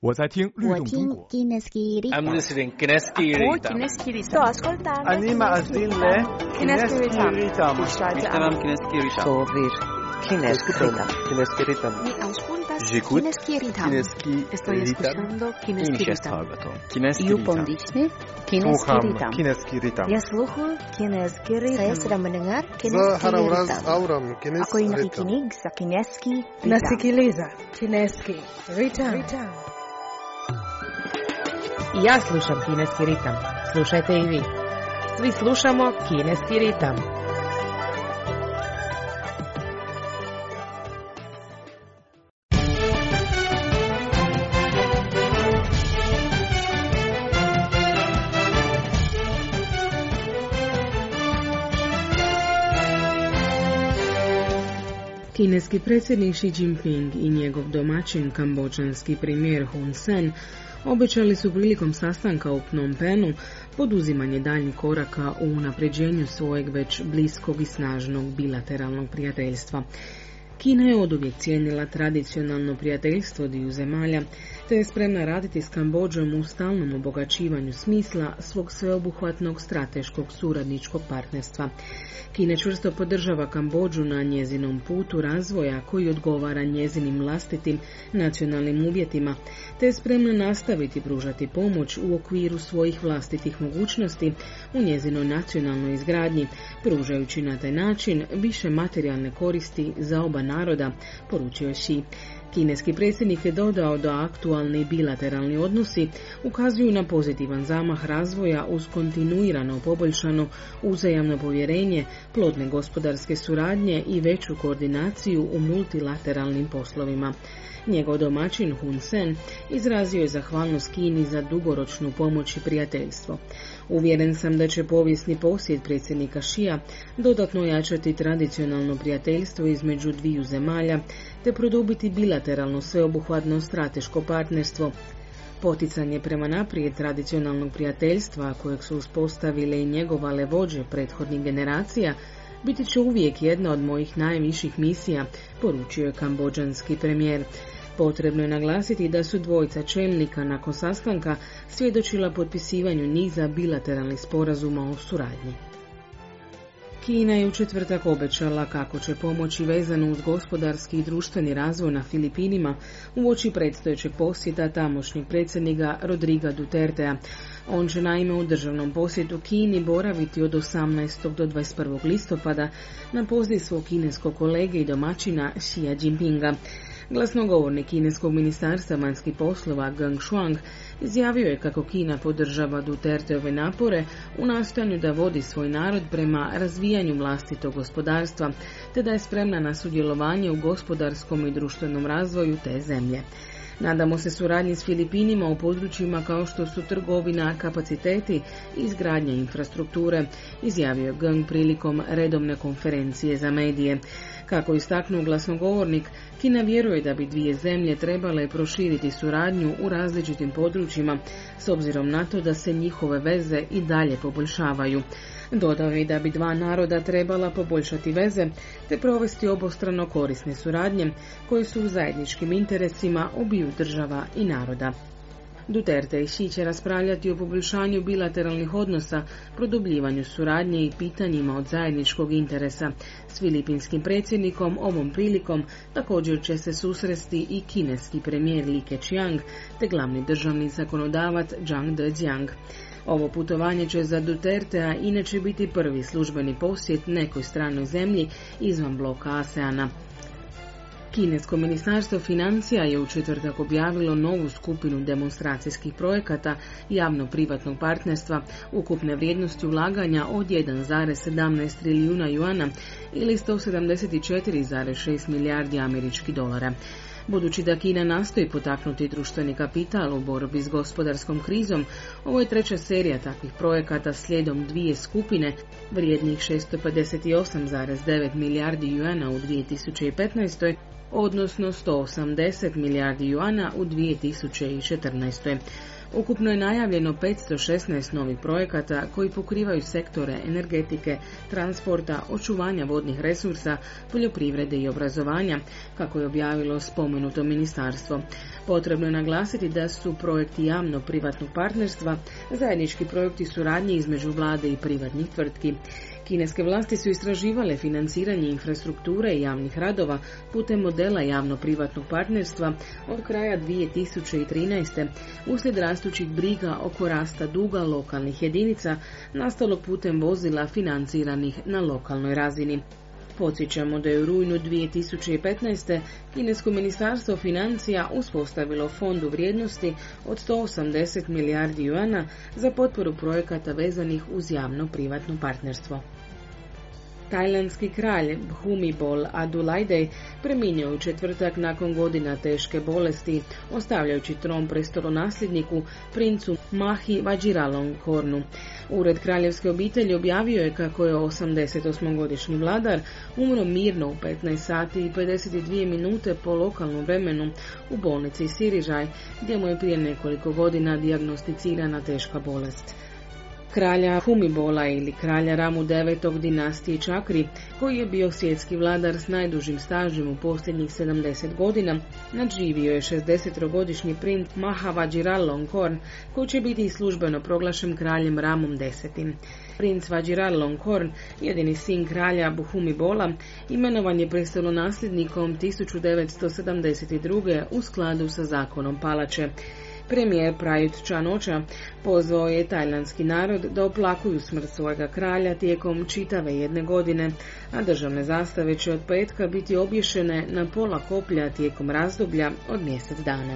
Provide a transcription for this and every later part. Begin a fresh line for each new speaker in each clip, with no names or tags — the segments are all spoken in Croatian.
我在听律动中国。
I'm listening Kineski Ritam.
Sto ascoltando.
Anima Azile
Kineski Ritam.
Ishtamam Kineski Ritam.
Sovir Kineski Ritam.
Kineski Ritam.
Mi auscultas
J'écoute
Kineski Ritam.
Kineski
Estoy escuchando Kineski Ritam.
Kineski
You
Ritam.
pondisne Kineski
Sluham
Ritam.
Kineski Ritam.
Ya sluhu Kineski Ritam.
Saya sedang mendengar
Za
Kineski
haravraz
Ritam.
auram
Ako
Kineski
ina
Ritam.
kikinig sa Kineski Ritam.
Nasikiliza Kineski Ritam. I ja slušam Kineski ritam. Slušajte i vi. Svi slušamo Kineski ritam. Kineski predsjednik Xi Jinping i njegov domaćin kambodžanski premijer Hun Sen obećali su prilikom sastanka u Phnom Penhu poduzimanje daljnjih koraka u unapređenju svojeg već bliskog i snažnog bilateralnog prijateljstva. Kina je oduvijek cijenila tradicionalno prijateljstvo dviju zemalja, te je spremna raditi s Kambodžom u stalnom obogaćivanju smisla svog sveobuhvatnog strateškog suradničkog partnerstva. Kina čvrsto podržava Kambodžu na njezinom putu razvoja koji odgovara njezinim vlastitim nacionalnim uvjetima, te je spremna nastaviti pružati pomoć u okviru svojih vlastitih mogućnosti u njezinoj nacionalnoj izgradnji, pružajući na taj način više materijalne koristi za oba naroda, poručio je Xi. Kineski predsjednik je dodao da aktualni bilateralni odnosi ukazuju na pozitivan zamah razvoja uz kontinuirano poboljšano uzajamno povjerenje, plodne gospodarske suradnje i veću koordinaciju u multilateralnim poslovima. Njegov domaćin Hun Sen izrazio je zahvalnost Kini za dugoročnu pomoć i prijateljstvo. Uvjeren sam da će povijesni posjet predsjednika Xija dodatno ojačati tradicionalno prijateljstvo između dviju zemalja te produbiti bilateralno sveobuhvatno strateško partnerstvo. Poticanje prema naprijed tradicionalnog prijateljstva kojeg su uspostavile i njegovale vođe prethodnih generacija biti će uvijek jedna od mojih najviših misija, poručio je kambodžanski premijer. Potrebno je naglasiti da su dvojica čelnika nakon sastanka svjedočila potpisivanju niza bilateralnih sporazuma o suradnji. Kina je u četvrtak obećala kako će pomoći vezano uz gospodarski i društveni razvoj na Filipinima uoči predstojećeg posjeta tamošnjeg predsjednika Rodriga Dutertea. On će naime u državnom posjetu Kini boraviti od 18. do 21. listopada na poziv svog kineskog kolege i domaćina Xia Jinpinga. Glasnogovornik kineskog ministarstva vanjskih poslova Geng Shuang izjavio je kako Kina podržava Duterteove napore u nastojanju da vodi svoj narod prema razvijanju vlastitog gospodarstva, te da je spremna na sudjelovanje u gospodarskom i društvenom razvoju te zemlje. Nadamo se suradnji s Filipinima u područjima kao što su trgovina, kapaciteti i izgradnja infrastrukture, izjavio je Geng prilikom redovne konferencije za medije. Kako istaknuo glasnogovornik, Kina vjeruje da bi dvije zemlje trebale proširiti suradnju u različitim područjima s obzirom na to da se njihove veze i dalje poboljšavaju. Dodao je da bi dva naroda trebala poboljšati veze te provesti obostrano korisne suradnje koje su u zajedničkim interesima obiju država i naroda. Duterte i Xi će raspravljati o poboljšanju bilateralnih odnosa, produbljivanju suradnje i pitanjima od zajedničkog interesa. S filipinskim predsjednikom ovom prilikom također će se susresti i kineski premijer Li Keqiang te glavni državni zakonodavac Zhang Dejiang. Ovo putovanje će za Dutertea inače biti prvi službeni posjet nekoj stranoj zemlji izvan bloka ASEANA. Kinesko ministarstvo financija je u četvrtak objavilo novu skupinu demonstracijskih projekata javno-privatnog partnerstva ukupne vrijednosti ulaganja od 1,17 trilijuna juana ili 174,6 milijardi američkih dolara. Budući da Kina nastoji potaknuti društveni kapital u borbi s gospodarskom krizom, ovo je treća serija takvih projekata slijedom dvije skupine vrijednih 658,9 milijardi juana u 2015. odnosno 180 milijardi juana u 2014. Ukupno je najavljeno 516 novih projekata koji pokrivaju sektore energetike, transporta, očuvanja vodnih resursa, poljoprivrede i obrazovanja, kako je objavilo spomenuto ministarstvo. Potrebno je naglasiti da su projekti javno-privatnog partnerstva zajednički projekti suradnje između vlade i privatnih tvrtki. Kineske vlasti su istraživale financiranje infrastrukture i javnih radova putem modela javno-privatnog partnerstva od kraja 2013. uslijed rastućih briga oko rasta duga lokalnih jedinica nastalog putem vozila financiranih na lokalnoj razini. Podsjećamo da je u rujnu 2015. Kinesko ministarstvo financija uspostavilo fond u vrijednosti od 180 milijardi juana za potporu projekata vezanih uz javno-privatno partnerstvo. Tajlandski kralj Bhumibol Adulyadej preminuo je u četvrtak nakon godina teške bolesti, ostavljajući tron prestolonasljedniku princu Mahi Vajiralongkornu. Ured kraljevske obitelji objavio je kako je 88-godišnji vladar umro mirno u 15 sati i 52 minute po lokalnom vremenu u bolnici Sirižaj, gdje mu je prije nekoliko godina dijagnosticirana teška bolest. Kralja Bhumibola ili kralja Ramu IX. Dinastije Čakri, koji je bio svjetski vladar s najdužim stažem u posljednjih 70 godina, nadživio je 60-godišnji princ Maha Vajiralongkorn, koji će biti službeno proglašen kraljem Ramom X. Princ Vajiralongkorn, jedini sin kralja Bhumibola, imenovan je prestolonasljednikom 1972. u skladu sa zakonom palače. Premijer Prayut Chan-ocha pozvao je tajlandski narod da oplakuju smrt svojega kralja tijekom čitave jedne godine, a državne zastave će od petka biti obješene na pola koplja tijekom razdoblja od mjesec dana.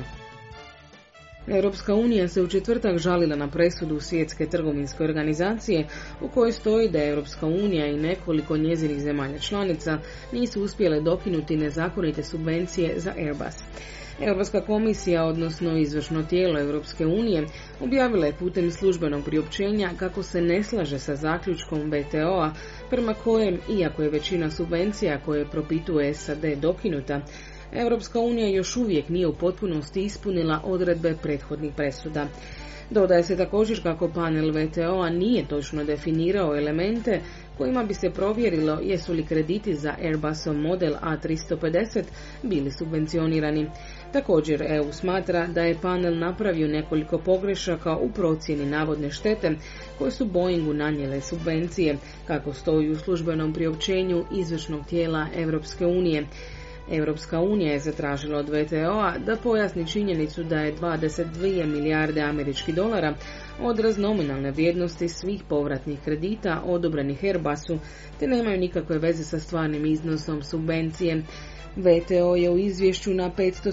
Europska unija se u četvrtak žalila na presudu Svjetske trgovinske organizacije u kojoj stoji da Europska unija i nekoliko njezinih zemalja članica nisu uspjele dokinuti nezakonite subvencije za Airbus. Europska komisija, odnosno izvršno tijelo Europske unije, objavila je putem službenog priopćenja kako se ne slaže sa zaključkom WTO-a prema kojem, iako je većina subvencija koje propituje SAD dokinuta, Europska unija još uvijek nije u potpunosti ispunila odredbe prethodnih presuda. Dodaje se također kako panel WTO-a nije točno definirao elemente kojima bi se provjerilo jesu li krediti za Airbusov model A350 bili subvencionirani. Također EU smatra da je panel napravio nekoliko pogrešaka u procjeni navodne štete koje su Boeingu nanijele subvencije, kako stoji u službenom priopćenju izvršnog tijela Europske unije. Europska unija je zatražila od WTO-a da pojasni činjenicu da je 22 milijarde američkih dolara odraz nominalne vrijednosti svih povratnih kredita odobrenih Airbusu, te nemaju nikakve veze sa stvarnim iznosom subvencije. WTO je u izvješću na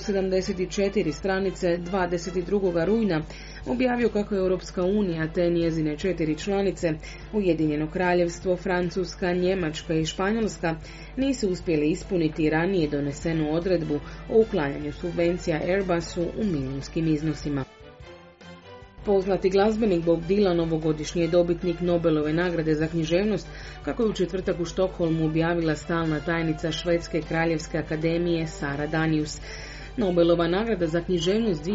574 stranice 22. rujna objavio kako je Europska unija te njezine 4 članice, Ujedinjeno kraljevstvo, Francuska, Njemačka i Španjolska, nisu uspjeli ispuniti ranije donesenu odredbu o uklanjanju subvencija Airbusu u milijunskim iznosima. Poznati glazbenik Bob Dylan ovogodišnji je dobitnik Nobelove nagrade za književnost, kako je u četvrtak u Štokholmu objavila stalna tajnica Švedske kraljevske akademije Sara Danius. Nobelova nagrada za književnost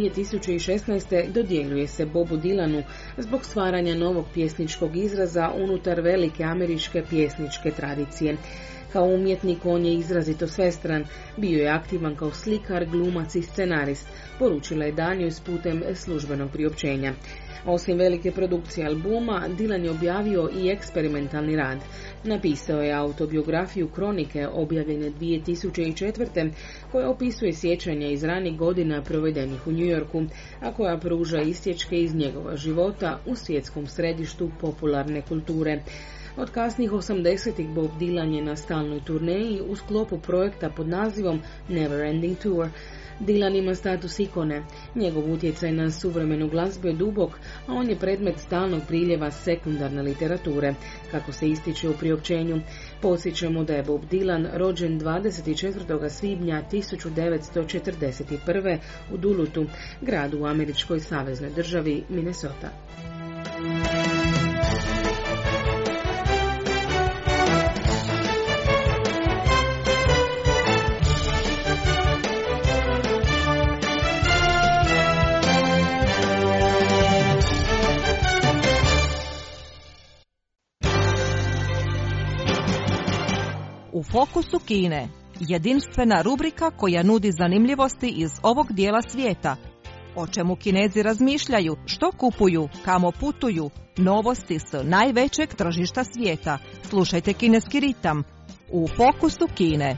2016. dodjeljuje se Bobu Dylanu zbog stvaranja novog pjesničkog izraza unutar velike američke pjesničke tradicije. Kao umjetnik on je izrazito svestran, bio je aktivan kao slikar, glumac i scenarist, poručila je Danius putem službenog priopćenja. Osim velike produkcije albuma, Dylan je objavio i eksperimentalni rad. Napisao je autobiografiju Kronike, objavljene 2004. koja opisuje sjećanja iz ranih godina provedenih u New Yorku, a koja pruža isječke iz njegova života u svjetskom središtu popularne kulture. Od kasnih 80-ih Bob Dylan je na stalnoj turneji u sklopu projekta pod nazivom Never Ending Tour. Dylan ima status ikone. Njegov utjecaj na suvremenu glazbu je dubok, a on je predmet stalnog priljeva sekundarne literature, kako se ističe u priopćenju. Podsjećamo da je Bob Dylan rođen 24. svibnja 1941. u Dulutu, gradu u američkoj saveznoj državi Minnesota.
Fokusu Kine, jedinstvena rubrika koja nudi zanimljivosti iz ovog dijela svijeta. O čemu Kinezi razmišljaju, što kupuju, kamo putuju, novosti s najvećeg tržišta svijeta. Slušajte Kineski ritam u Fokusu Kine.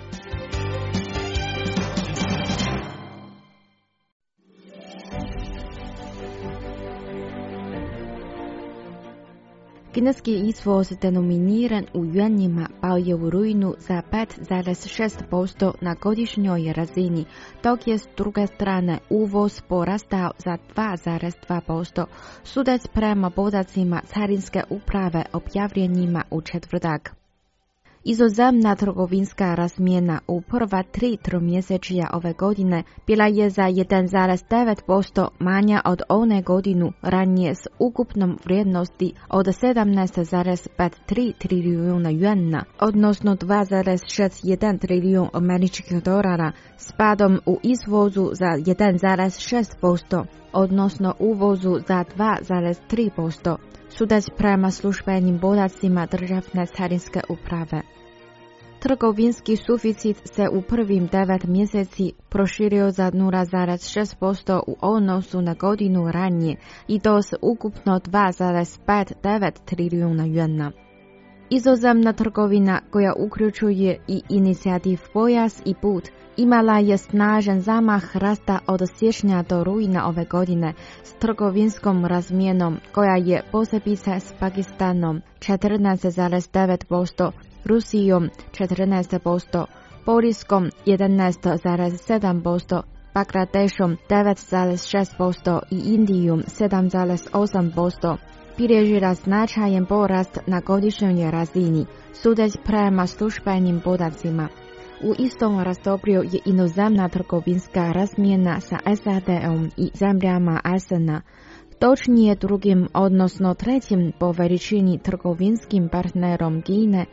Kineski izvoz denominiran u juanjima pao je u rujnu za 5,6% na godišnjoj razini, dok je s druge strane uvoz porastao za 2,2%, sudeći prema podacima Carinske uprave objavljenima u četvrtak. Inozemna trgovinska razmjena u prva 3 tromjesečja ove godine bila je za 1,9% manja od one godinu ranije s ukupnom vrijednosti od 17,53 trilijuna juana, odnosno 2,61 trilijun američkih dolara, s padom u izvozu za 1,6%, odnosno uvozu za 2,3%. Sudeći prema službenim podacima državne carinske uprave. Trgovinski suficit se u prvim 9 mjeseci proširio za 0,6% u odnosu na godinu ranije i to s ukupno 2,59 trilijuna juana. Inozemna trgovina, koja uključuje i inicijativ Pojas i Put, imala je snažan zamah rasta od siječnja do rujna ove godine s trgovinskom razmjenom koja je posebice s Pakistanom 14,9%, Rusijom 14%, Poljskom 11,7%, Bangladešom 9,6% i Indijom 7,8%. bilježila značajan porast na godišnjoj razini, sudeći prema službenim podacima. U istom razdoblju je inozemna trgovinska razmjena sa SAD-om i zemljama ASEAN-a, točnije drugim, odnosno trećim po veličini trgovinskim partnerom Kine,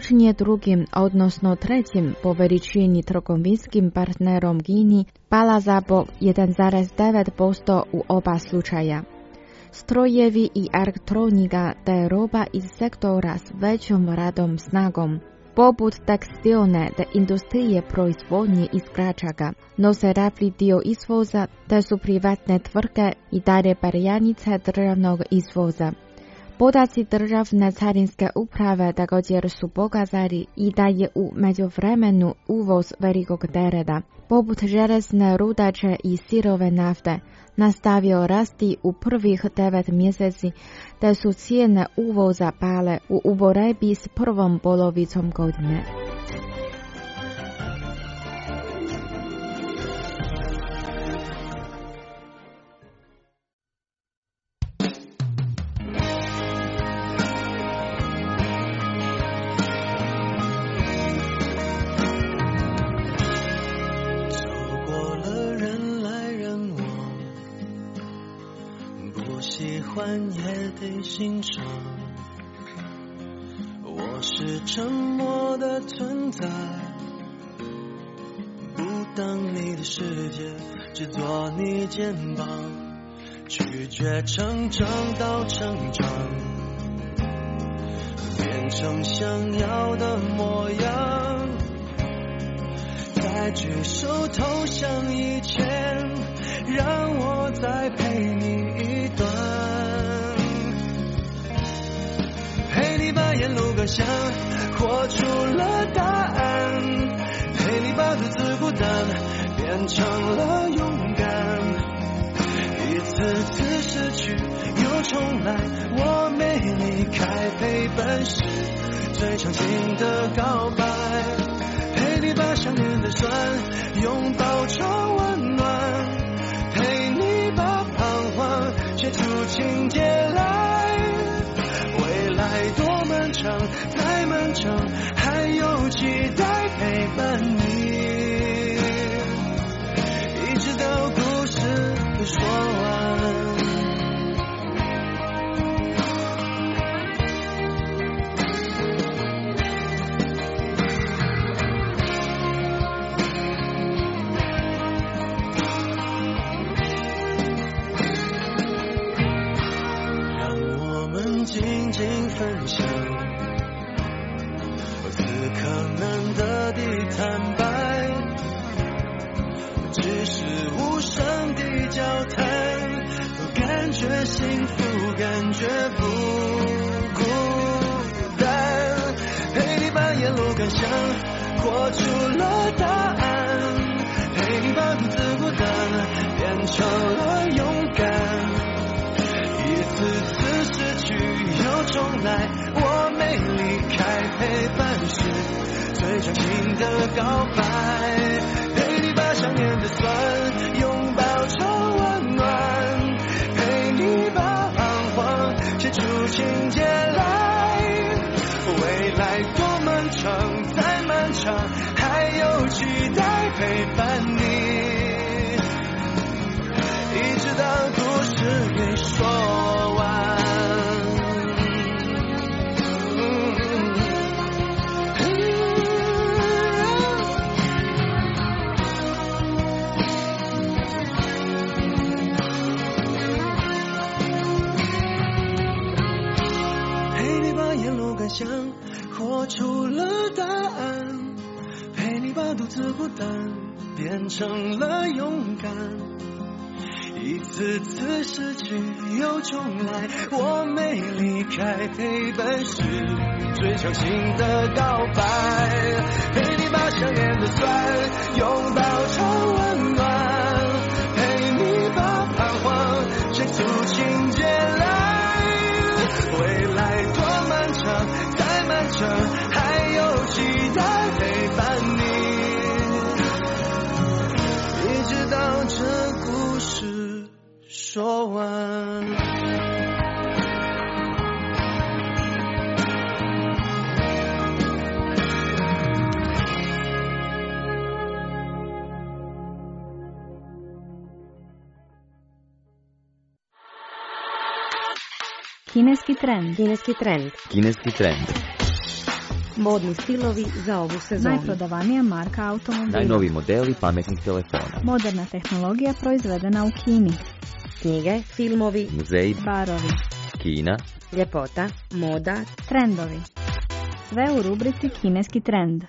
pala za po 1,9% u oba slučaja. Strojevi i elektronika te roba iz sektora s većom radom snagom, poput tekstilne te industrije proizvodnje igračaka, nose ravni dio izvoza te su privatne tvrtke i dalje perjanice državnog izvoza. Podaci državne carinske uprave također su pokazali i da je u međuvremenu uvoz velikog tereta, poput železne rudače i sirove nafte, nastavio rasti u prvih 9 mjeseci, te su cijene uvoza pale u usporedbi s prvom polovicom godine.
也得欣赏，我是沉默的存在，不当你的世界，只做你肩膀，拒绝成长到成长，变成想要的模样，在举手投降以前，让我再陪你一段，陪你把沿路感想活出了答案，陪你把独自孤单变成了勇敢，一次次失去又重来，我没离开，陪伴是最长情的告白，陪你把想念的酸拥抱成温暖，陪你把彷徨写出情节来，未来多漫长，太漫长，还有期待陪伴你，一直到故事说完。静静分享，此刻难得感觉不孤单，陪你把沿路感想活出了答案，陪你把独自孤单变成了勇敢，一次次失去又重来，我没离开陪伴是最长情的告白，陪你把想念的酸拥抱成温暖，陪你把彷徨写出情节来，未来多漫长再漫长，还有期待陪伴你，一直到故事给说完。想活出了答案，陪你把独自孤单变成了勇敢，一次次失去又重来，我没离开陪伴是最长情的告白，陪你把想念的酸拥抱成温暖，陪你把彷徨写出情节来，未来多漫长再漫长，还有期待陪伴你，一直到这故事说完。
Kineski trend.
Kineski trend.
Kineski trend.
Modni stilovi za ovu sezonu.
Najprodavanija marka automobila.
Najnoviji modeli pametnih telefona.
Moderna tehnologija proizvedena u Kini.
Knjige, filmovi,
muzeji,
barovi,
Kina,
ljepota, moda,
trendovi. Sve u rubrici Kineski trend.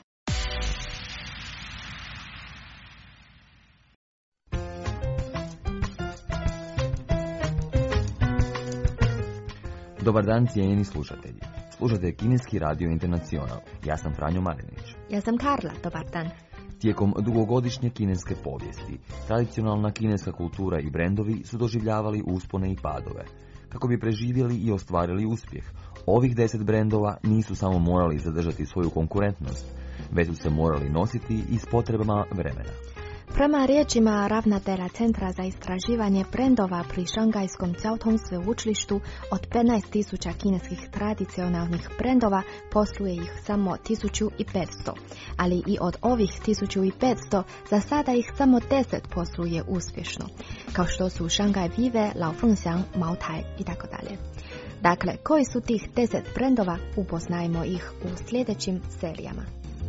Dobar dan, cijenjeni slušatelji. Slušate Kineski radio Internacional. Ja sam Franjo Marinić.
Ja sam Karla, dobar dan.
Tijekom dugogodišnje kineske povijesti, tradicionalna kineska kultura i brendovi su doživljavali uspone i padove. Kako bi preživjeli i ostvarili uspjeh, ovih 10 brendova nisu samo morali zadržati svoju konkurentnost, već su se morali nositi i s potrebama vremena.
Prema riječima ravnatelja Centra za istraživanje brendova pri Šangajskom Caotong sveučilištu, od 15.000 kineskih tradicionalnih brendova posluje ih samo 1500, ali i od ovih 1500 za sada ih samo 10 posluje uspješno, kao što su Shanghai Vive, Lao Fengxiang, Mao Tai itd. Dakle, koji su tih 10 brendova, upoznajmo ih u sljedećim serijama.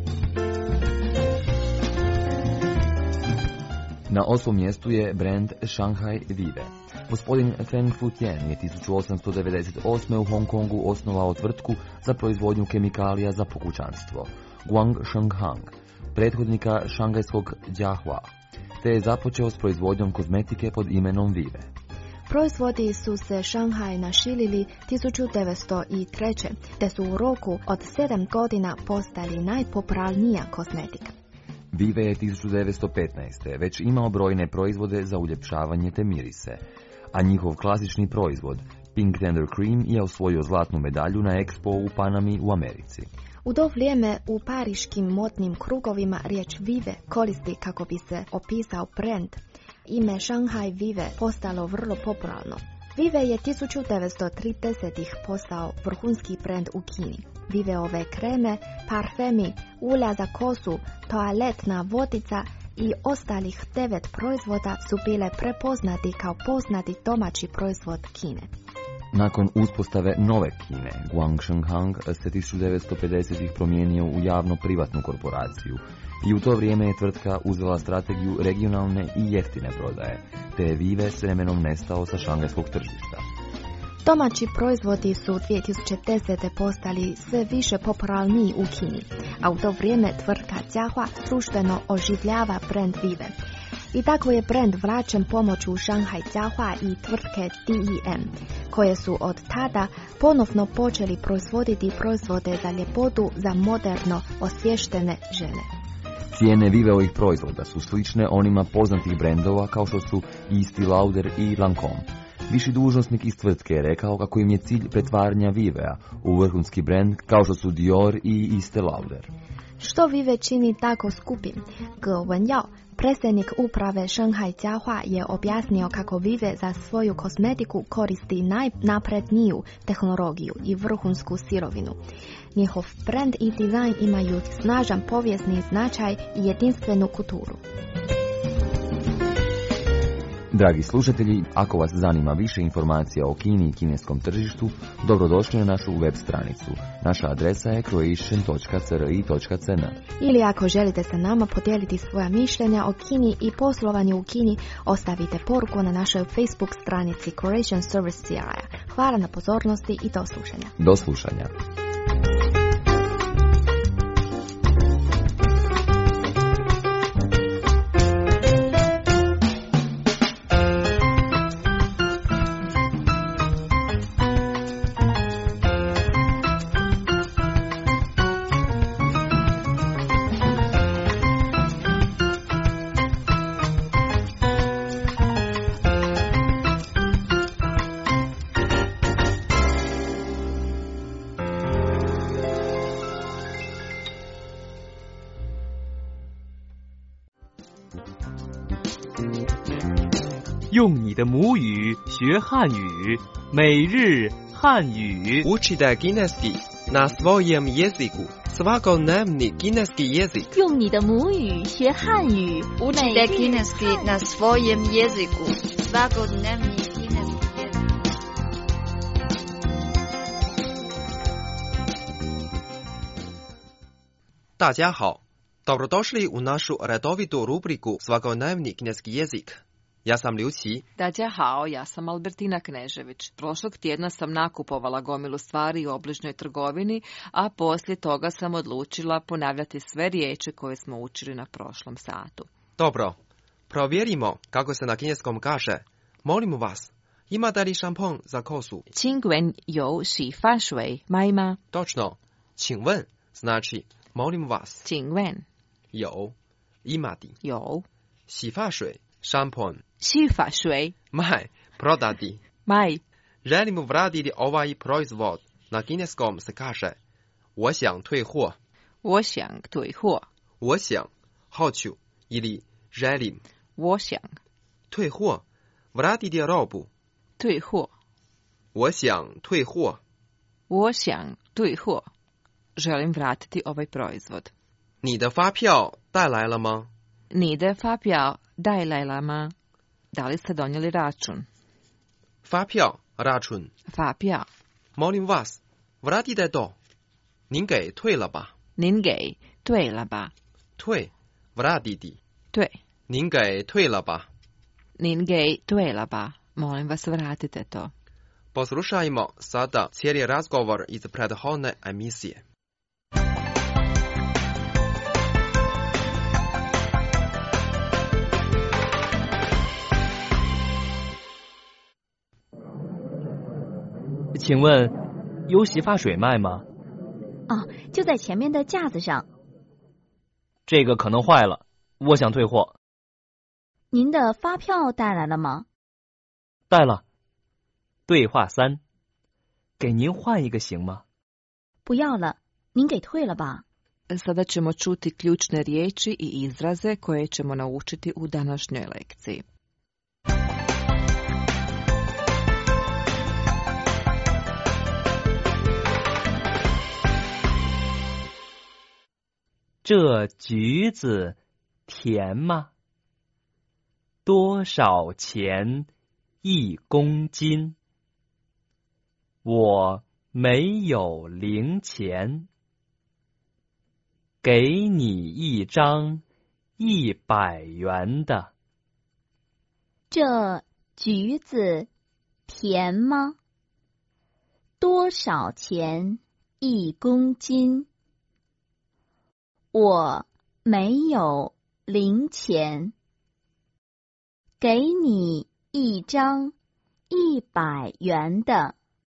Na 8. mjestu je brend Shanghai Vive. Gospodin Feng Futien je 1898. u Hong Kongu osnovao tvrtku za proizvodnju kemikalija za pokućanstvo, Guang Shenghang, prethodnika šangajskog Jiahua, te je započeo s proizvodnjom kozmetike pod imenom Vive.
Proizvodi su se Šanghaj naširili 1903. te su u roku od 7 godina postali najpopularnija kozmetika.
Vive je 1915. već imao brojne proizvode za uljepšavanje te mirise, a njihov klasični proizvod, Pink Tender Cream, je osvojio zlatnu medalju na Expo u Panami u Americi.
U to vrijeme u pariškim modnim krugovima riječ Vive koristi kako bi se opisao brend. Ime Shanghai Vive postalo vrlo popularno. Vive je 1930-ih postao vrhunski brend u Kini. Viveove kreme, parfemi, ulja za kosu, toaletna vodica i ostalih 9 proizvoda su bile prepoznati kao poznati domaći proizvod Kine.
Nakon uspostave nove Kine, Guang Shenghang se 1950-ih promijenio u javno-privatnu korporaciju i u to vrijeme je tvrtka uzela strategiju regionalne i jeftine prodaje, te je Vive s vremenom nestao sa šangajskog tržišta.
Domaći proizvodi su 2010. postali sve više popularniji u Kini, a u to vrijeme tvrtka Jiahua službeno oživljava brend Vive. I tako je brand vraćen pomoću Shanghai Jiahua i tvrtke DEM, koje su od tada ponovno počeli proizvoditi proizvode za ljepotu za moderno osvještene žene.
Cijene Viveovih proizvoda su slične onima poznatih brendova kao što su Estée Lauder i Lancome. Viši dužnosnik iz tvrtke je rekao kako im je cilj pretvaranja Vivea u vrhunski brend kao što su Dior i Estée Lauder.
Što Vive čini tako skupim? Ge Wenyao, predsjednik uprave Shanghai Jiahua, je objasnio kako Vive za svoju kozmetiku koristi najnapredniju tehnologiju i vrhunsku sirovinu. Njihov brand i dizajn imaju snažan povijesni značaj i jedinstvenu kulturu.
Dragi slušatelji, ako vas zanima više informacija o Kini i kineskom tržištu, dobrodošli na našu web stranicu. Naša adresa je croatian.cri.cn.
Ili ako želite sa nama podijeliti svoja mišljenja o Kini i poslovanju u Kini, ostavite poruku na našoj Facebook stranici Croatian Service CRI. Hvala na pozornosti i do slušanja.
Do slušanja.
用你的母语学汉语，每日汉语。
Učite kineski na svojem jeziku. Svakodnevni kineski jezik.
用你的母语学汉语。
Učite kineski na svojem jeziku. Svakodnevni kineski jezik.
Dađahao, dobrodošli u našu redovitu rubriku Svakodnevni kineski jezik. Ja sam Liu Qi.
Dađahao, ja sam Albertina Knežević. Prošlog tjedna sam nakupovala gomilu stvari u obližnjoj trgovini, a poslije toga sam odlučila ponavljati sve riječi koje smo učili na prošlom satu.
Dobro, provjerimo kako se na kineskom kaže. Molimo vas, imate li šampon za kosu?
请问有洗发水卖吗?
Točno, 请问 znači molimo vas.
请问
有 imati
有
洗发水 šampon
洗发水
卖 prodati
卖
želimo vratiti ovaj proizvod. Na kineskom se kaže 我想退货
我想退货
我想 hoću ili želim
我想
退货 vratiti robu
退货
我想退货
我想退货 želim vratiti ovaj proizvod.
你的发票带来了吗？
你的发票带来了吗? Da li ste donijeli račun?
发票 račun
发票
molim vas, vratite to. 您给退了吧？
您给退了吧？
退 vratiti
退
您给退了吧？
您给退了吧? Molim vas, vratite to.
Poslušajmo sada cijeli razgovor iz prethodne emisije.
请问有洗发水卖吗？
哦，就在前面的架子上。
这个可能坏了，我想退货。
您的发票带来了吗？
带了。对话3，给您换一个行吗？
不要了，您给退了吧。
Sada ćemo čuti ključne riječi i izraze koje ćemo naučiti u današnjoj lekciji.
这橘子甜吗？多少钱1公斤？我没有零钱，给你一张100元的。
这橘子甜吗？多少钱1公斤？我没有零钱， 给你一张100元的。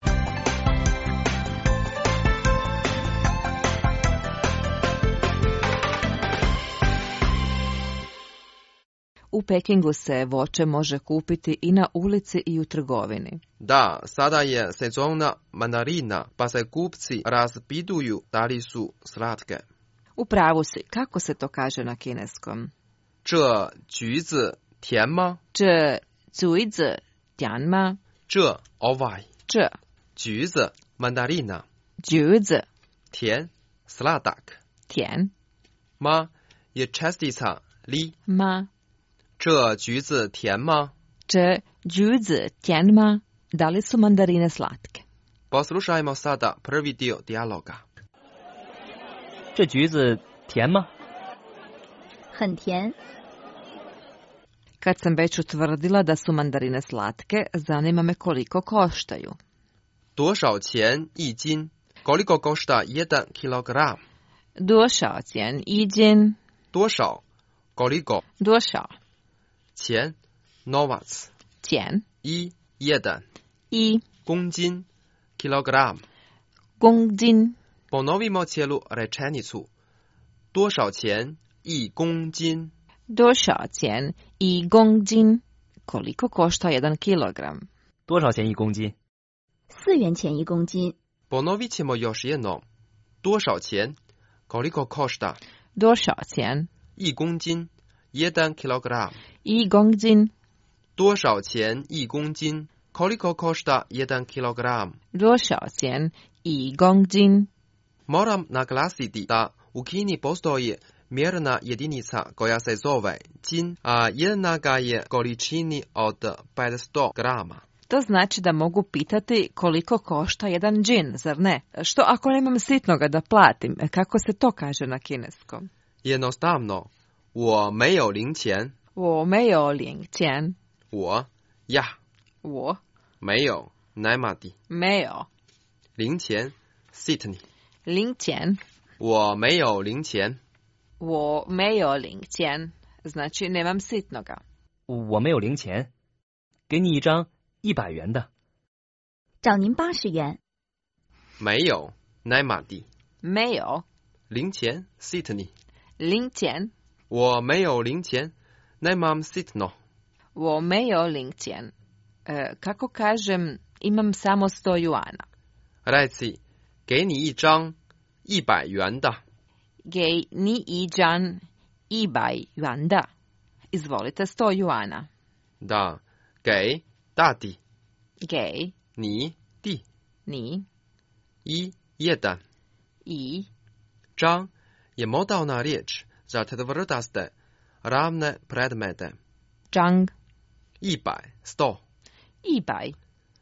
U Pekingu se voće može kupiti i na ulici i u trgovini.
Da, sada je sezona mandarina, pa se kupci raspituju da li su slatke.
U pravu si, kako se to kaže na kineskom?
这橘子甜吗？
这橘子甜吗？
这 ovaj
这
橘子 mandarina
橘子
甜 sladak
甜
ma je čestica li
吗？
这橘子甜吗？
这橘子甜吗？ Da li su mandarine slatke?
Poslušajmo sada prvi dio dijaloga.
这橘子甜吗？
很甜。
Kad sam već utvrdila da su mandarine slatke, zanima me koliko koštaju.
多少钱一斤? Koliko košta 1 kilogram?
多少钱一斤？
多少 koliko?
多少
钱 novac
钱
i 1
i
公斤 kilogram
公斤
Ponovimo cijelu rečenicu. 多少钱一公斤?
多少钱一公斤？ Koliko košta 1 kilogram?
多少钱一公斤
？4元钱1公斤。
Ponovit ćemo još jednom. 多少钱 koliko košta?
多少钱
一公斤 1 kilogram
一公斤？
多少钱一公斤 koliko košta 1 kilogram?
多少钱一公斤？
Moram naglasiti da u Kini postoji mjerna jedinica koja se zove jin, a jednaka je količini od 500 grama.
To znači da mogu pitati koliko košta jedan džin, zar ne? Što ako nemam sitnoga da platim? Kako se to kaže na kineskom?
Jednostavno, 我没有零钱。
我没有零钱。
我 ja。
我
没有 nemati。
没有
零钱 sitni。
零钱。
我没有零钱。
我没有零钱。Znači nemam sitnoga.
我没有零钱，给你一张100元的。
找您80元。
没有 nemati。
没有
零钱 sitni。
零钱。
我没有零钱 nemam sitno。
我没有零钱。kako kažem, imam samo 100 juana.
Reci, 给你一张100元的。
给你一张100元的。Izvolite 100 juana.
Da, 给 dati.
给
你 di.
你
i 1
i
张 je modalna riječ za tvrdaste ravne predmete.
张
100 100
100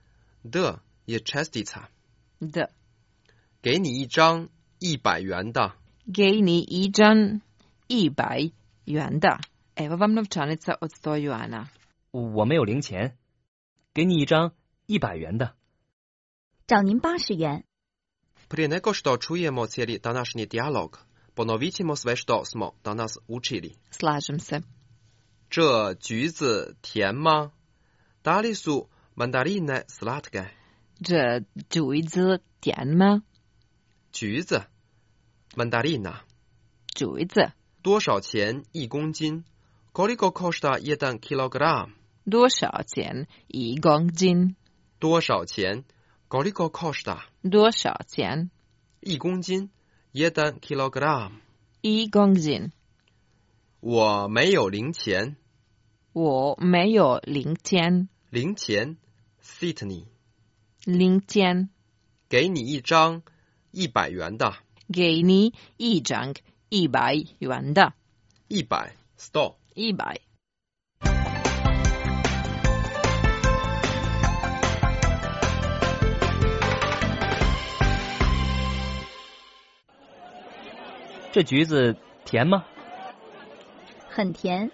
d je čestica.
d
给你一张100元的。
给你一张100元的。Evo vam novčanica od 100 juana.
我没有零钱，给你一张100元的。
找您80元。
Prije nego što čujemo cijeli današnji dijalog, ponovit ćemo sve što smo danas učili.
Slažem se.
这橘子甜吗？ Da li su mandarine slatke?
这橘子甜吗？
橘子 mandarina
橘子。
多少钱一公斤？ Koliko košta 1 kilogram?
多少钱一公斤？
多少钱 Koliko košta?
多少钱
一公斤 1 kilogram?
一公斤。
我没有零钱。
我没有零钱。
零钱 Sydney
零钱。
给你一张100元的。
给你一张100元的。
100 100
100。
这橘子甜吗？
很甜。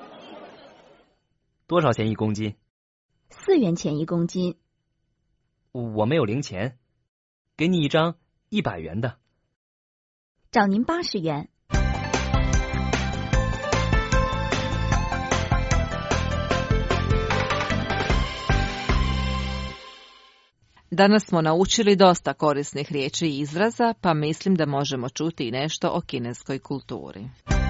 多少钱一公斤
？4元钱1公斤。
我没有零钱，给你一张100元的。
找您80元。
Danas smo naučili dosta korisnih riječi i izraza, pa mislim da možemo čuti i nešto o kineskoj kulturi.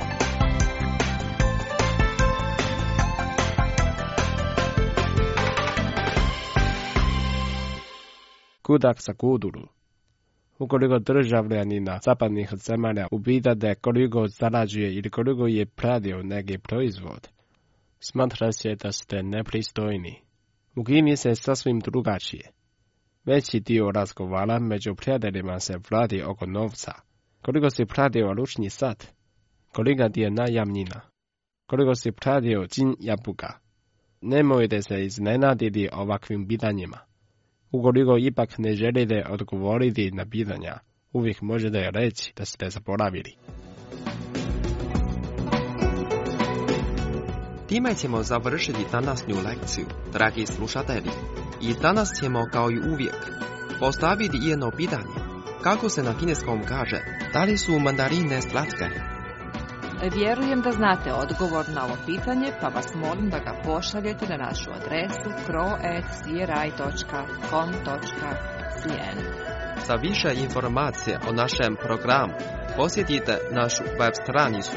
Kudak sa kuduru. Ukoliko državljanina zapadnih zemalja upitate koliko zarađuje ili koliko je pradio neki proizvod, smatra se da ste nepristojni. U Kini se sasvim drugačije. Veći dio razgovara među prijateljima se vrati oko novca. Koliko si platio ručni sat? Kolika ti je najamnina? Koliko si platio džin jabuka? Nemojte se iznenaditi ovakvim pitanjima. Ukoliko ipak ne želite odgovoriti na pitanja, uvijek možete reći da ste zaboravili.
Time ćemo završiti današnju lekciju, dragi slušatelji. I danas ćemo, kao i uvijek, postaviti jedno pitanje. Kako se na kineskom kaže, da li su mandarine slatke?
Vjerujem da znate odgovor na ovo pitanje, pa vas molim da ga pošaljete na našu adresu kro@cri.com.cn.
Za više informacije o našem programu posjetite našu web stranicu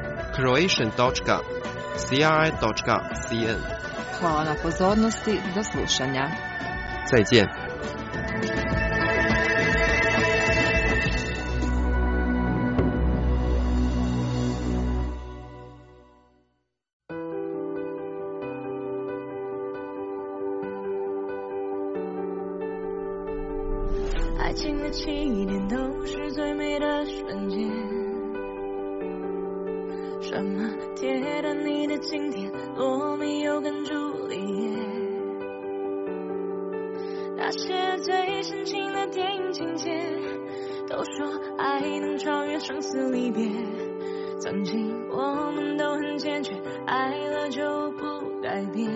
croatian.cri.cn.
Hvala na pozornosti, do slušanja.
再见。
爱情的起点都是最美的瞬间，什么铁达尼的经典，罗密欧跟朱丽叶，那些最深情的电影情节，都说爱能超越生死离别。曾经我们都很坚决，爱了就不改变。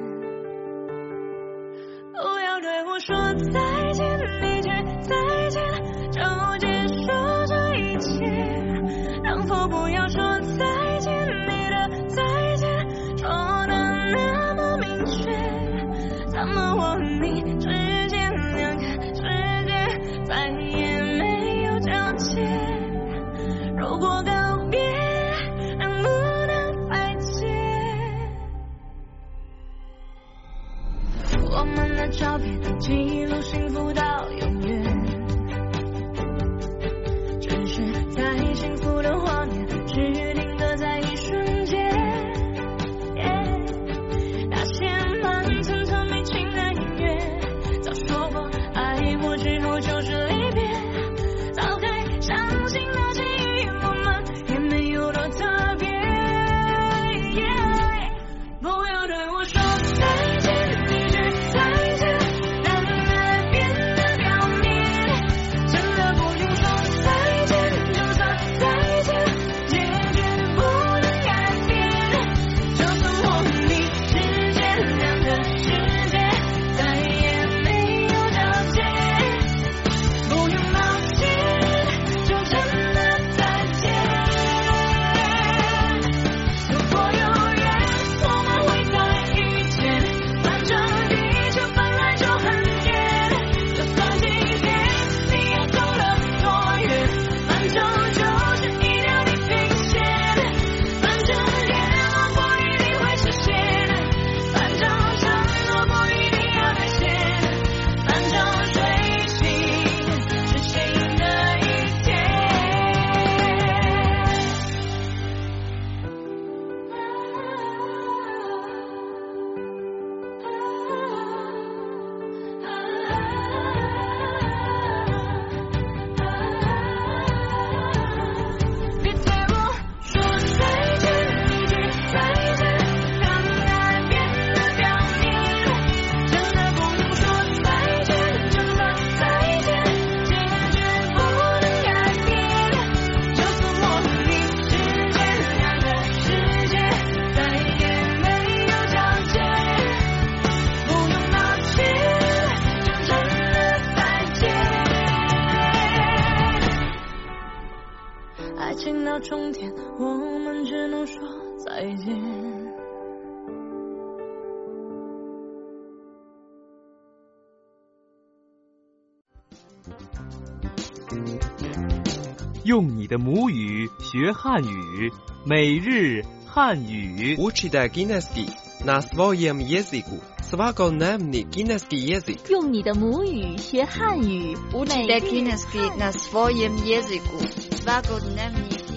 不要对我说再见，一句再见就结束这一切，能否不要说再见，你的再见说得那么明确，怎么我和你之间两个世界再也没有交界，如果告别能不能再见，我们的照片记录幸福到永远，只是在幸福的画面只定格在一瞬间，那些慢层层没情的音乐早说过爱过之后就是离别，早该相信那记忆我们也没有多特别，不要对我说再见，一句再见让爱变得表面，真的不用说再见，就算再见结局不能改变，就算我和你之间两个世界再也没有交界，不用抱歉就真的再见，如果有缘我们会再遇见，反正地球本来就很远，就算今天你要走了多远，反正就是一条地平线，反正愿望不一定会实现，反正承诺不一定要兑现，反正睡醒是新的一天。别对我说再见，一句再见让爱变得表面，真的不用说再见，就算再见结局不能改变，就算我和你之间两个世界再也没有交界，不用抱歉就真的再见，爱情到终点我们只能说再见。
用你的母语学汉语，每日汉语。
Učite kineski na svojem jeziku. Svakodnevni kineski jezik.
用你的母语学汉语。
Učite kineski na svojem jeziku. Svakodnevni kineski jezik.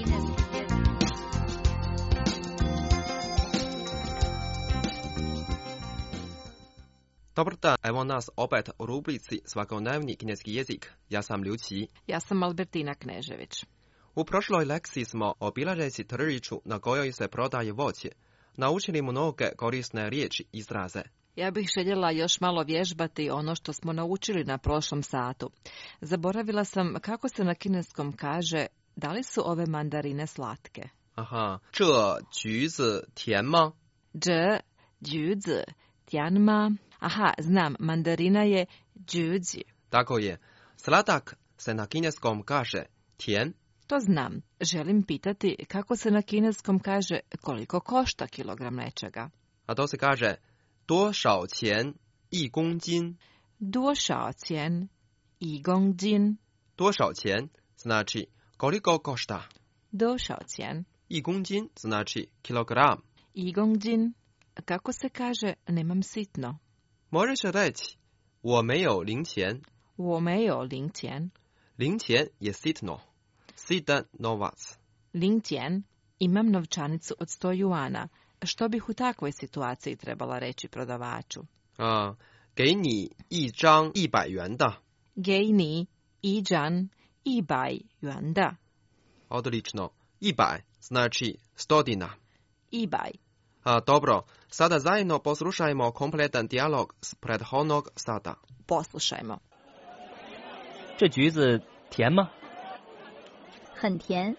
Dobar dan, evo nas opet u rubrici Svakodnevni kineski jezik. Ja sam Ljući.
Ja sam Albertina Knežević.
U prošloj lekciji smo obilazeći tržištu na kojoj se prodaje voće naučili mnoge korisne riječi i izraze.
Ja bih željela još malo vježbati ono što smo naučili na prošlom satu. Zaboravila sam kako se na kineskom kaže da li su ove mandarine slatke.
Aha, 这橘子甜吗?
这橘子甜吗? Aha, znam, mandarina je 橘子.
Tako je. Sladak se na kineskom kaže 甜.
To znam. Želim pitati kako se na kineskom kaže koliko košta kilogram nečega.
A to se kaže 多少钱一公斤?
多少钱一公斤?
多少钱 znači koliko košta.
多少钱
一公斤 znači kilogram.
一公斤 kako se kaže nemam sitno.
Možeš reći 我没有零钱.
我没有零钱.
零钱je sitno. Sitan novac.
零钱 imam novčanicu od 100 juana. Što bih u takvoj situaciji trebala reći prodavaču?
给你一张100元的.
给你一张100元的.
Odlično. 100 znači 100.
100.
Dobro, sada zajedno poslušajmo kompletan dijalog s prethodnog sata.
Poslušajmo.
这橘子甜吗？
很甜。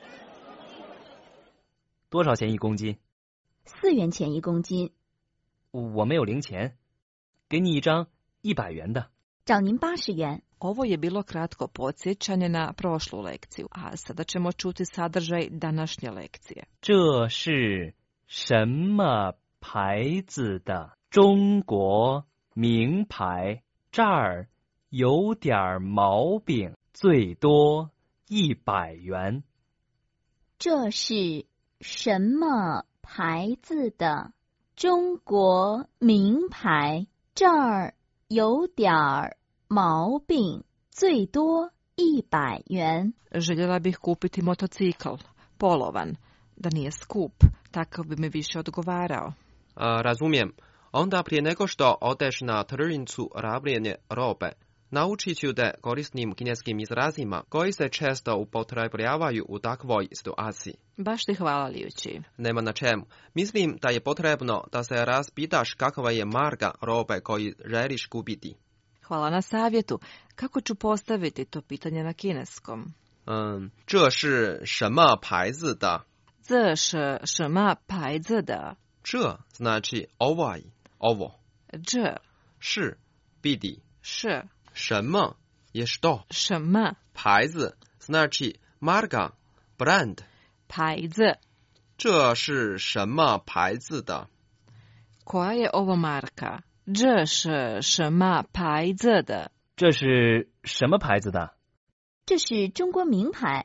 多少钱一公斤
？4元钱一公斤。
我没有零钱，给你一张100元的。
找您80元。
Ovo je bilo kratko podsjećanje na prošlu lekciju, a sada ćemo čuti sadržaj današnje lekcije.
这是什么牌子的？中国名牌，这儿有点毛病，最多100元。
这是什么牌子的？中国名牌，这儿有点毛病，最多100元。
Željela bih kupiti motocikl, polovan, da nije skup, takav bi mi više odgovarao.
Razumijem. Onda prije nego što odeš na tržnicu rabljene robe, naučit ću te korisnim kineskim izrazima koji se često upotrebljavaju u takvoj situaciji.
Baš ti hvala, Ljući.
Nema na čemu. Mislim da je potrebno da se raspitaš kakva je marka robe koju želiš kupiti.
Hvala na savjetu. Kako ću postaviti to pitanje na kineskom?
这是什么牌子的？
这是什么牌子的？
这 znači ovaj, ovo.
这
是 biti.
是
什么 je što.
什么
牌子 znači marka, brand.
牌子。
这是什么牌子的？
Koja je ovo marka? 这是什么牌子的？
这是什么牌子的？
这是中国名牌。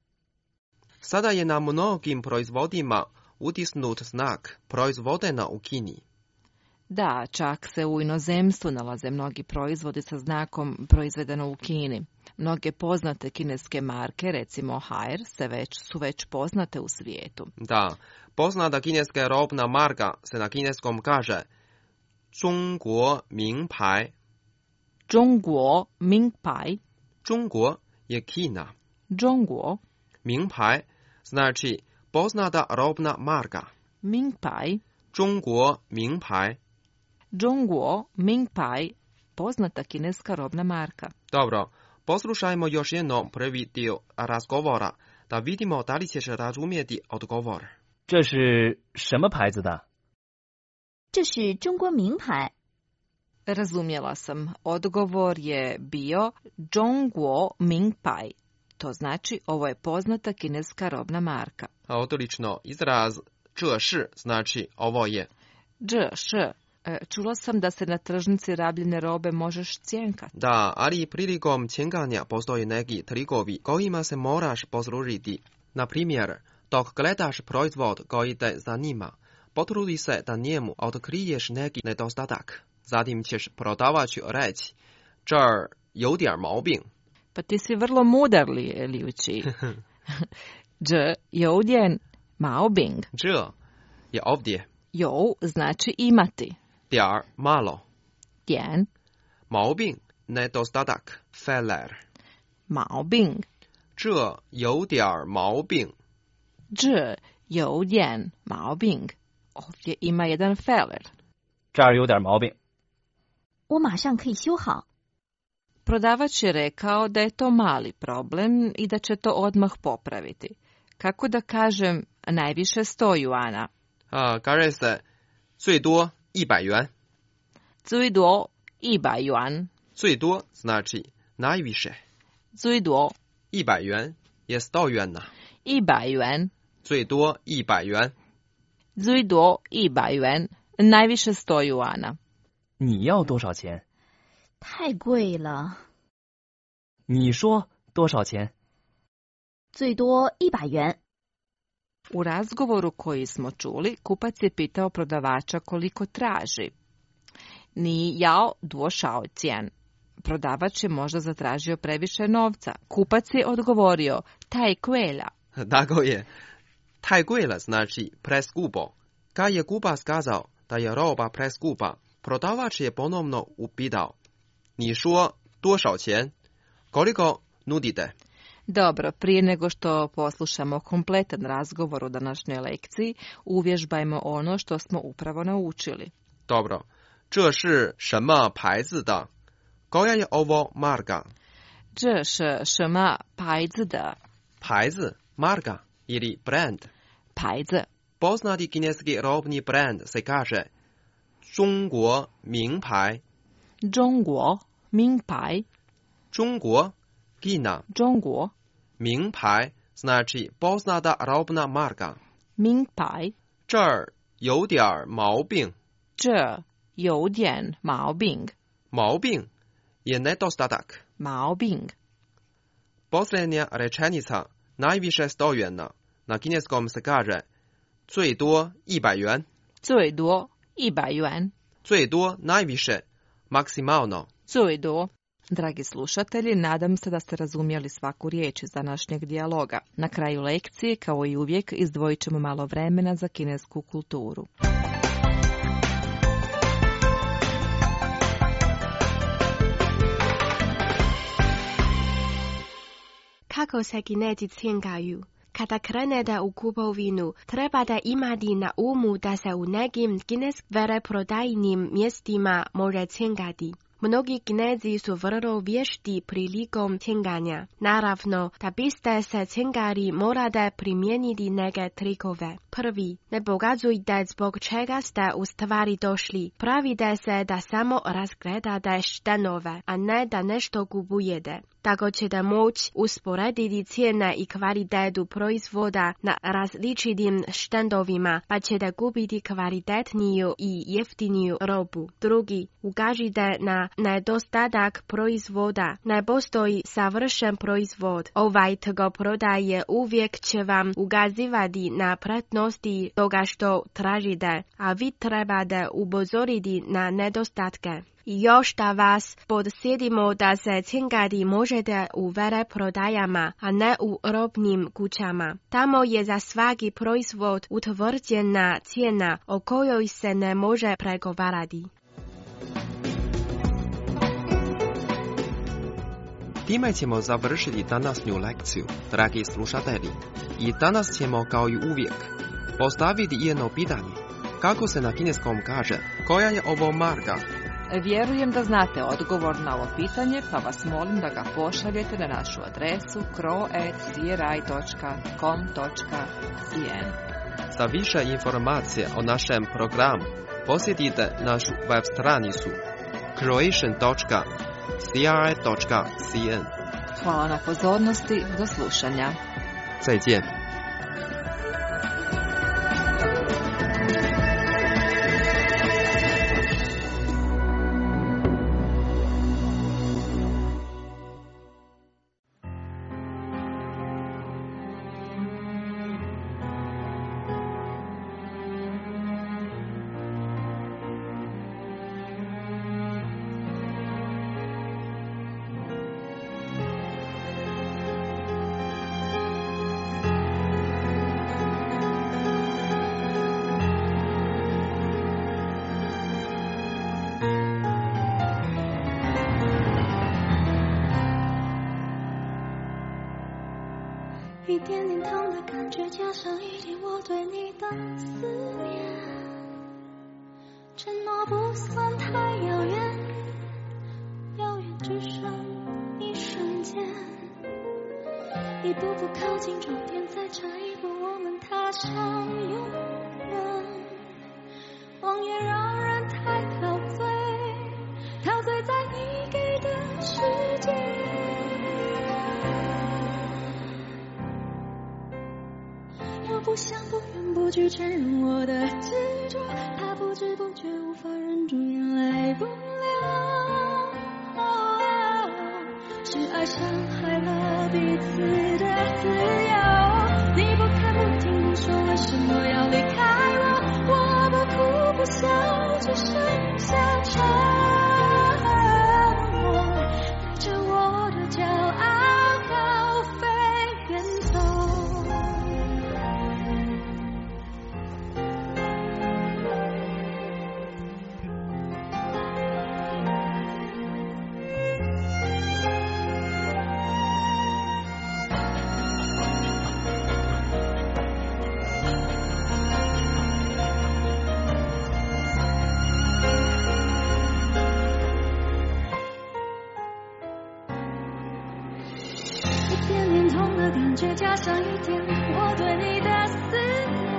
Sada je na mnogim proizvodima utisnut znak proizvodena u Kini.
Da, čak se u inozemstvu nalaze mnogi proizvodi sa znakom proizvedeno u Kini. Mnoge poznate kineske marke, recimo Haier, su već poznate u svijetu.
Da, poznata kineska robna marka se na kineskom kaže 中国名牌.
中国名牌.
中国 je Kina.
中国
名牌 znači poznata robna marka.
名牌.
中国名牌.
中国名牌, poznata kineska robna marka.
Dobro, poslušajmo još jednom prvi dio razgovora da vidimo da li ćeš razumjeti odgovor.
这是什么牌子的？
这是中国名牌。
Razumjela sam. Odgovor je bio 中国名牌. To znači ovo je poznata kineska robna marka.
Odlično, izraz 这是 znači ovo je.
这是 Čula sam da se na tržnici rabljene robe možeš cjenkati.
Da, ali prilikom cjenkanja postoji neki trikovi kojima se moraš poslužiti. Na primjer, dok gledaš proizvod koji te zanima, potrudi se da njemu otkriješ neki nedostatak. Zatim ćeš prodavaču reći, 这儿有点毛病.
Pa ti si vrlo mudar, Liuči. 这有点毛病.
这 je ovdje.
有 znači imati.
点 malo.
点
毛病 nedostatak, feller.
毛病.
这有点毛病.
这有点毛病. Ovdje ima jedan feller.
这儿有点毛病。
我马上可以修好。
Prodavač je rekao da je to mali problem i da će to odmah popraviti. Kako da kažem najviše 100 juana?
刚才最多100元。
最多100 yuan.
最多 znači najviše.
最多
100元 je 100 yuana.
100 yuan.
最多100元。
最多100 yuan. Najviše 100 juana.
你要多少钱？
太贵了。
你说多少钱？
最多100元。
U razgovoru koji smo čuli, kupac je pitao prodavača koliko traži. Ni jao duo šao cijen. Prodavač je možda zatražio previše novca. Kupac je odgovorio, taj kuela.
Tako je. Taj kuela znači preskupo. Kad je kupac kazao da je roba preskupa, prodavač je ponovno upitao, ni šuo duo šao cijen? Koliko nudite?
Dobro, prije nego što poslušamo kompletan razgovor u današnjoj lekciji, uvježbajmo ono što smo upravo naučili.
Dobro. 这是什么牌子的? Koja je ovo marka?
这是什么牌子的?
牌子, marka ili brand.
牌子.
Poznati kineski robni brand se kaže 中国名牌.
中国名牌.
中国 Kina.
中国
名牌 znači poznata robna marka.
名牌.
这儿有点毛病.
这有点毛病.
毛病 je nedostatak.
毛病.
Posljednja rečenica najviše 100 yuana. Na kineskom se kaže 最多100元.
最多100 yuan.
最多 najviše, maksimalno.
最多. Dragi slušatelji, nadam se da ste razumjeli svaku riječ iz današnjeg dijaloga. Na kraju lekcije, kao i uvijek, izdvojit ćemo malo vremena za kinesku kulturu.
Kako se Kinezi cjenkaju? Kada krenete u kupovinu, trebate imati na umu da se u nekim kineskih veleprodajnim mjestima može cjenkati. Mnogi Kinezi su vrlo vješti prilikom cjenkanja. Naravno, da biste se cjenkali, morate primijeniti neke trikove. Prvi, ne pokazujte zbog čega ste u stvari došli. Pravite se da samo razgledate štenove, a ne da nešto kupujete. Tako ćete moći usporediti cijene i kvalitetu proizvoda na različitim štendovima, pa ćete kupiti kvalitetniju i jeftiniju robu. Drugi, ukažite na nedostatak proizvoda. Ne postoji savršen proizvod. Ovaj trgoprodaje uvijek će vam ukazivati na prednosti toga što tražite, a vi trebate upozoriti na nedostatke. I još da vas podsjetimo da se cjenkati možete u veleprodajama, a ne u robnim kućama. Tamo je za svaki proizvod utvrđena cijena o kojoj se ne može pregovarati.
Time ćemo završiti današnju lekciju, dragi slušatelji. I danas ćemo, kao i uvijek, postaviti jedno pitanje. Kako se na kineskom kaže, koja je ovo marka?
Vjerujem da znate odgovor na ovo pitanje, pa vas molim da ga pošaljete na našu adresu kro@cri.com.cn.
Za više informacije o našem programu posjetite našu web stranicu croatian.cri.cn.
Hvala na pozornosti, do slušanja.
再见。
一点点痛的感觉，加上一点我对你的思念，承诺不算太遥远，遥远只剩一瞬间，一步步靠近终点，再差一步我们踏上永远。谎言让人太陶醉，陶醉在你给的世界。我不想不愿不去承认我的执着，怕不知不觉无法忍住眼泪不流。是爱伤害了彼此的自由，你不看不听不说，为什么要离开我？我不哭不笑，只剩下沉默，带着我的骄傲高飞远走。加上一点我对你的思念，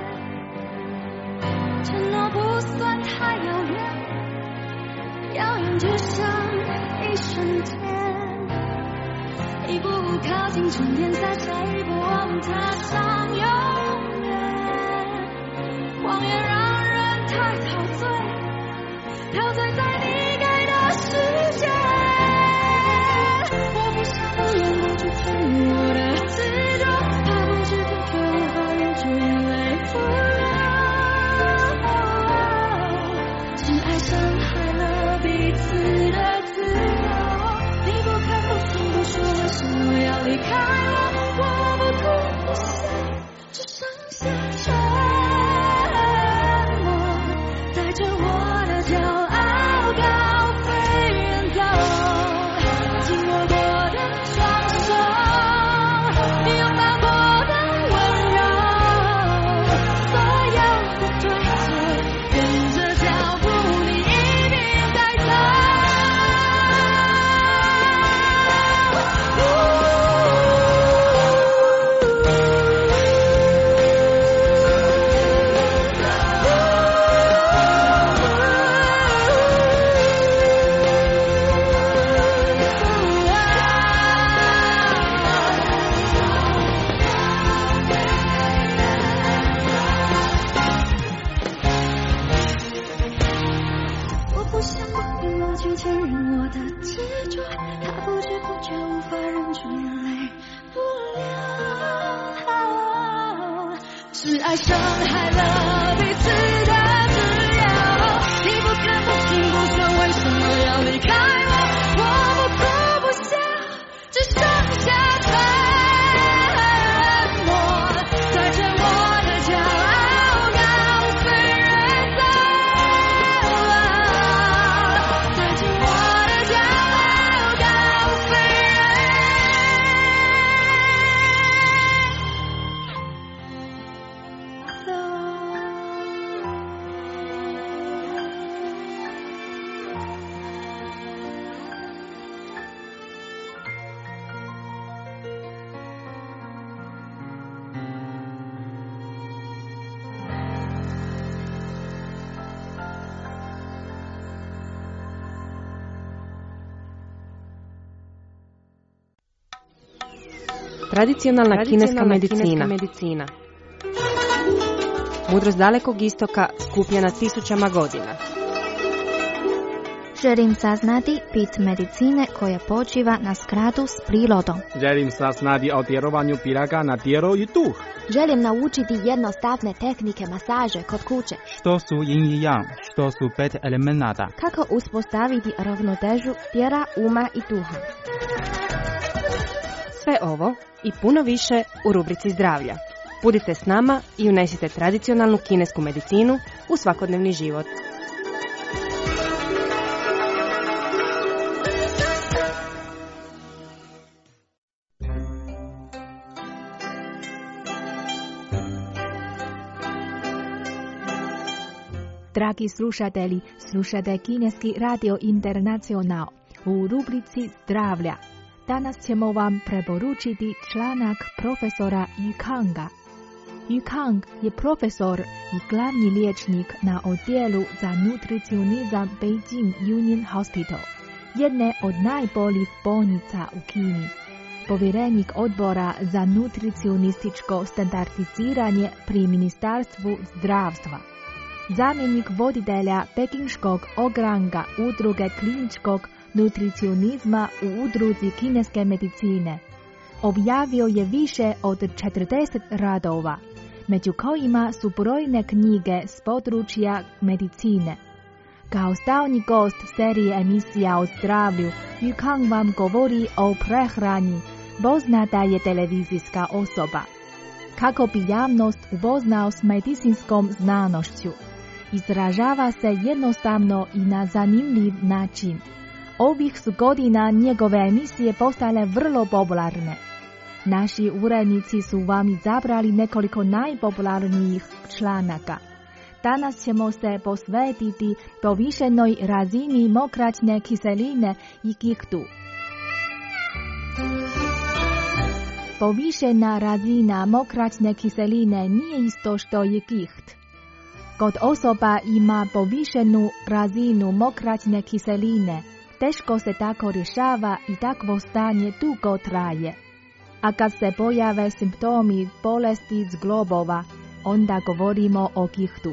承诺不算太遥远，遥远只剩一瞬间，一步步靠近终点，再下一步我们踏上永远。谎言让人太陶醉，陶醉在你给的世界。我不想不愿不去承认我的执着，怕不知不觉无法忍住眼泪不流。是爱伤害了彼此的自由，你不看不听不说，为什么要离开我？我不哭不笑，只剩下沉默，带着我的骄傲高飞远走。紧握过的双手，拥抱过的温柔，所有的对错，跟着脚步你一定带走。我不想不愿我去承认我的执着，怕不知不觉无法忍住眼泪不流。是爱伤害了彼此的自由，你不看不听不说，为什么要离开我？我不哭不笑，只剩下沉默，带着我的骄傲高飞远走。带着我的骄傲高飞远走。
Tradicionalna kineska medicina. Mudrost dalekog istoka skupljena tisućama godina.
Želim saznati bit medicine koja počiva na skladu s prirodom.
Želim saznati o djelovanju piraga na tijelo i duh.
Želim naučiti jednostavne tehnike masaže kod kuće.
Što su yin i yang, što su 5 elemenata.
Kako uspostaviti ravnotežu tijela, uma i duha.
Sve ovo i puno više u rubrici zdravlja. Budite s nama i unesite tradicionalnu kinesku medicinu u svakodnevni život.
Dragi slušatelji, slušate Kineski radio Internacional u rubrici Zdravlja. Danas ćemo vam preporučiti članak profesora Yu Kanga. Yu Kang je profesor i glavni liječnik na odjelu za nutricionizam Beijing Union Hospital, jedne od najboljih bolnica u Kini. Povjerenik odbora za nutricionističko standardiziranje pri Ministarstvu zdravstva. Zamjenik voditelja pekinškog ogranka udruge kliničkog nutricionizma u udruzi kineske medicine. Objavio je više od 40 radova, među kojima su brojne knjige s područja medicine. Kao stalni gost serije emisija o zdravlju, Yu Kang vam govori o prehrani. Poznata je televizijska osoba. Kako bi javnost upoznao s medicinskom znanošću, izražava se jednostavno i na zanimljiv način. Ovih su godina njegove emisije postale vrlo popularne. Naši urednici su vam izabrali nekoliko najpopularnijih članaka. Danas ćemo se posvetiti povišenoj razini mokraćne kiseline i gihtu. Povišena razina mokraćne kiseline nije isto što je giht. Kod osoba ima povišenu razinu mokraćne kiseline, teško se tako rješava i takvo stanje dugo traje. A kad se pojave simptomi bolesti zglobova, onda govorimo o gihtu.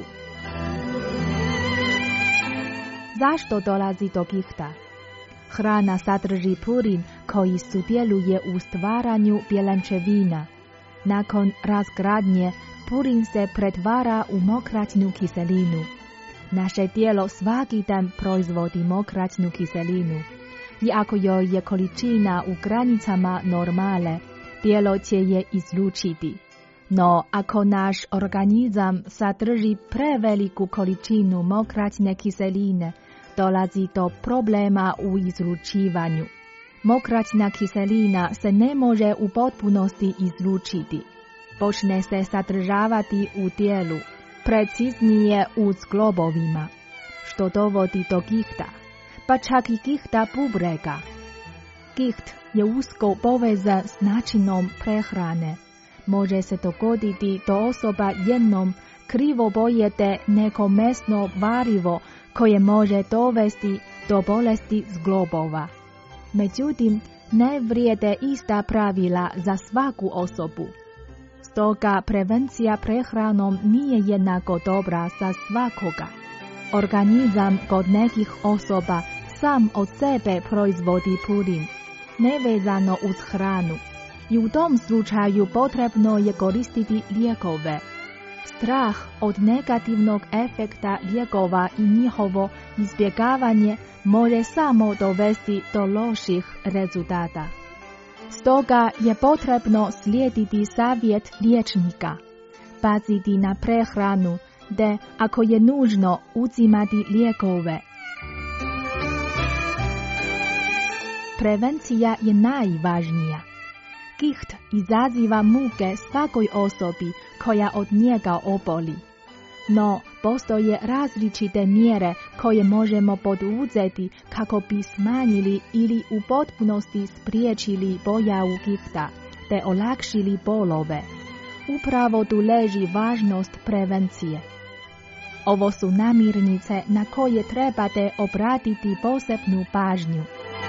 Zašto dolazi do gihta? Hrana sadrži purin koji sudjeluje u stvaranju bjelančevina. Nakon razgradnje, purin se pretvara u mokraćnu kiselinu. Naše tijelo svaki dan proizvodi mokraćnu kiselinu. I ako joj je količina u granicama normale, tijelo će je izlučiti. No, ako naš organizam sadrži preveliku količinu mokraćne kiseline, dolazi do problema u izlučivanju. Mokraćna kiselina se ne može u potpunosti izlučiti. Počne se sadržavati u tijelu, preciznije u zglobovima, što dovodi do gihta, pa čak i gihta bubrega. Giht je usko povezan s načinom prehrane. Može se dogoditi da osoba jednom krivo pojede neko mesno varivo koje može dovesti do bolesti zglobova. Međutim, ne vrijede ista pravila za svaku osobu. Stoga prevencija prehranom nije jednako dobra za svakoga. Organizam kod nekih osoba sam od sebe proizvodi purin, nevezano uz hranu, i u tom slučaju potrebno je koristiti lijekove. Strah od negativnog efekta lijekova i njihovo izbjegavanje može samo dovesti do loših rezultata. Stoga je potrebno slijediti savjet liječnika, paziti na prehranu, te ako je nužno uzimati lijekove. Prevencija je najvažnija. Giht izaziva muke svakoj osobi koja od njega oboli. No, postoje različite mjere koje možemo poduzeti kako bi smanjili ili u potpunosti spriječili pojavu gihta, te olakšili bolove. Upravo tu leži važnost prevencije. Ovo su namirnice na koje trebate obratiti posebnu pažnju.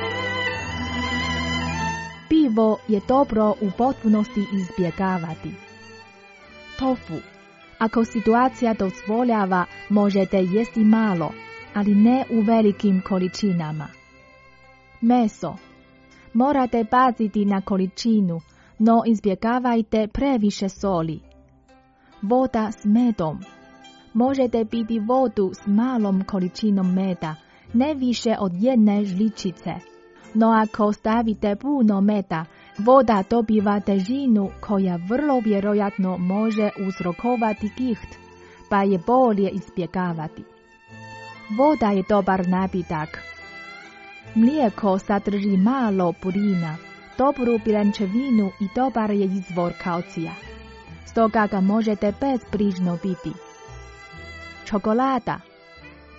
Pivo je dobro u potpunosti izbjegavati. Tofu. Ako situacija dozvoljava, možete jesti malo, ali ne u velikim količinama. Meso. Morate paziti na količinu, no izbjegavajte previše soli. Voda s medom. Možete piti vodu s malom količinom meda, ne više od 1 žličice. No ako stavite puno meda, voda dobiva težinu koja vrlo vjerojatno može uzrokovati giht, pa je bolje izbjegavati. Voda je dobar napitak. Mlijeko sadrži malo purina, dobru bjelančevinu i dobar je izvor kalcija. Stoga ga možete bezbrižno piti. Čokolada.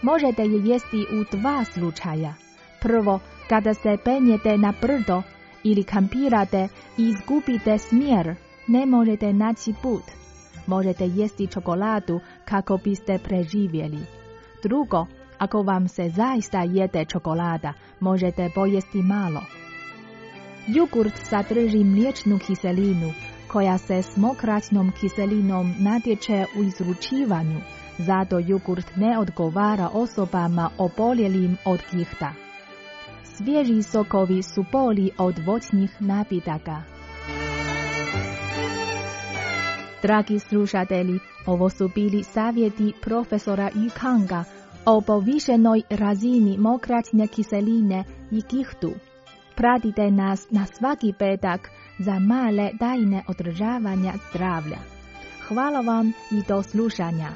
možete je jesti u dva slučaja. Prvo, kada se penjete na brdo ili kampirate i izgubite smjer, ne možete naći put. Možete jesti čokoladu kako biste preživjeli. Drugo, ako vam se zaista jede čokolada, možete pojesti malo. Jogurt sadrži mliječnu kiselinu, koja se s mokraćnom kiselinom natječe u izručivanju, zato jogurt ne odgovara osobama oboljelim od kihta. Svježi sokovi su bolji od voćnih napitaka. Dragi slušatelji, ovo su bili savjeti profesora Yukanga o povišenoj razini mokraćne kiseline i kihtu. Pratite nas na svaki petak za male tajne održavanja zdravlja. Hvala vam i do slušanja.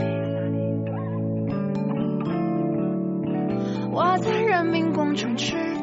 我在人民广场吃